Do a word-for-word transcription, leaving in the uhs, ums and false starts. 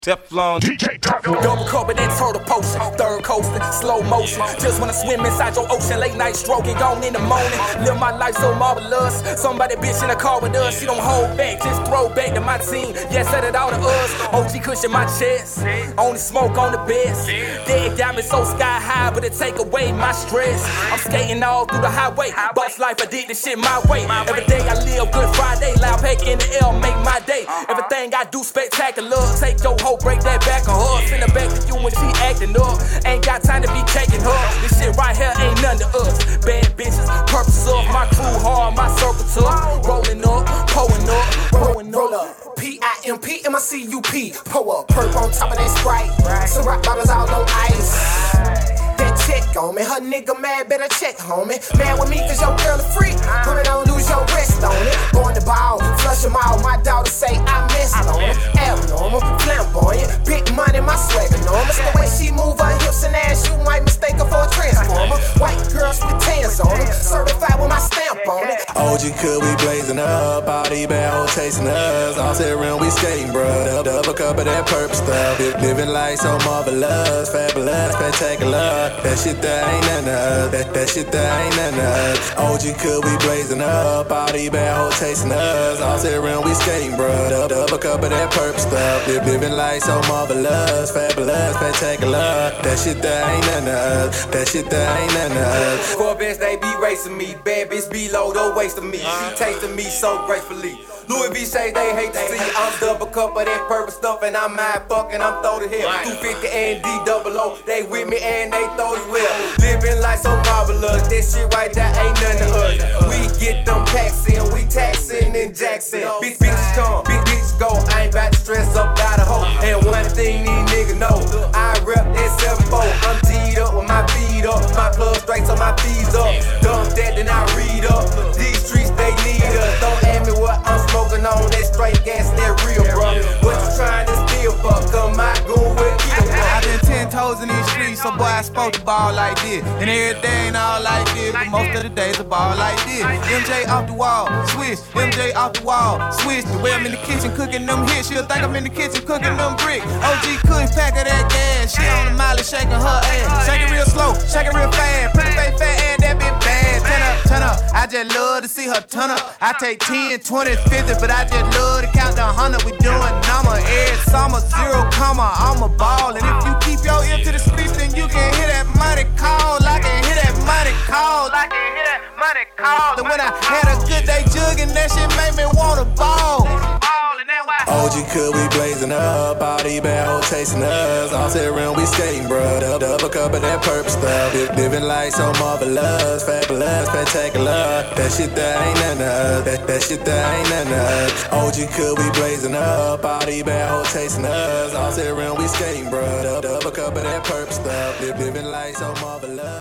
Teflon, D J Teflon. Double cup of that turtle potion, third coasting, slow motion. Just wanna swim inside your ocean, late night stroking, gone in the morning. Live my life so marvelous. Somebody bitch in a car with us, she don't hold back, just throw back to my team. Yeah, set it all to us. O G cushion my chest, only smoke on the best. Dead diamond so sky high, but it take away my stress. I'm skating all through the highway, boss life, I did this shit my way. Every day I live Good Friday, loud pack in the L, make my day. Everything I do spectacular, take your whole break that back on her. Send her back to you when she acting up. Ain't got time to be caking her. This shit right here ain't none to us. Bad bitches, purpose up. My crew hard, my circle tough. Rolling up, pulling up, rolling Roll up, P I M P M I C U P. Pull up, perp on top of that Sprite. Some rock bottles all on ice. That check on me, her nigga mad, better check, homie. Mad with me cause your girl a freak. Put it on, lose your rest on it. Going the ball, flush them out. My daughter say I messed on it. Abnormal, flamboyant, big money, my swag enormous. The way she move her hips and ass, you might mistake her for a transformer. White girls with tans on them, certified with my stamp on it. O G could we blazing up, all these bad hoes chasing us. All set around, we skating, bruh. Double cup of that purple stuff. Living life so marvelous, fabulous, spectacular. That shit that ain't none of us. That, that shit that ain't none of us. O G could we blazing up, all these bad hoes chasing us. All set around, we skating, bruh. Double cup of that purple stuff. Living life so marvelous, fabulous, spectacular. That shit that ain't none of us. That shit that ain't none of us. For bitch, they be racing me. Bad bitch be low, don't waste of me. She tasting me so gracefully. Louis V say they hate to see. I'm double cup of that purple stuff and I'm mad fucking, I'm throw the hell. two fifty and D double O, they with me and they throw as well. Living life so marvelous, this shit right there ain't nothing to us. We get them packs in, we taxing in Jackson. Big bitches come, big bitches go. I ain't about to stress up about a hoe. And one thing these niggas know, I rep that seven four. I'm G'd up with my feet up, my plug straight so my fees up. Dump that then I read up. These streets they need us. Don't ask me what I'm smoking on, that straight gas and that real, bro. What you trying to steal for? Come out, go with you. I've been ten toes in these streets, so boy, I supposed to ball like this. And every day ain't all like this, but most of the days I ball like this. M J off the wall, switch. M J off the wall, switch. The way I'm in the kitchen cooking them hits, she'll think I'm in the kitchen cooking them bricks. O G couldn't pack of that gas, she on the molly shaking her ass. Shake it real slow, shake it real fast. Pretty face fat and that bitch bad. Turn up, turn up, I just love to see her turn up. I take ten, twenty, fifty, but I just love to count the hundred. We doing number every summer, zero comma, I'm a ball. And if you keep your ear to the streets, then you can hear that money call. I can hear that money call. I can hear that money call. And when I had a good day jugging, that shit made me wanna ball. O G could we blazing up, all these bad hoes chasing us. All set around, we skating, bruh. Double cup of that purple stuff. Living life so marvelous, fabulous, spectacular. That shit that ain't none of us. That, that shit that ain't none of us. O G could we blazing up, all these bad hoes chasing us. All set around, we skating, bruh. Double cup of that purple stuff. Living life so marvelous.